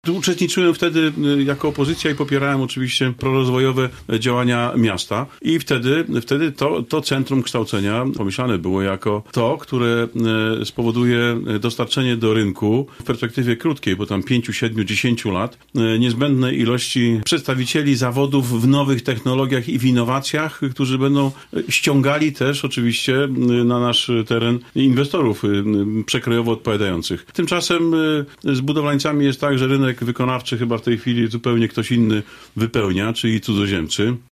Uczestniczyłem wtedy jako opozycja i popierałem oczywiście prorozwojowe działania miasta i wtedy to centrum kształcenia pomyślane było jako to, które spowoduje dostarczenie do rynku w perspektywie krótkiej, bo tam 5, 7, 10 lat, niezbędnej ilości przedstawicieli zawodów w nowych technologiach i w innowacjach, którzy będą ściągali też oczywiście na nasz teren inwestorów przekrojowo odpowiadających. Tymczasem z budowlańcami jest tak, że rynek wykonawczy chyba w tej chwili zupełnie ktoś inny wypełnia, czyli cudzoziemcy.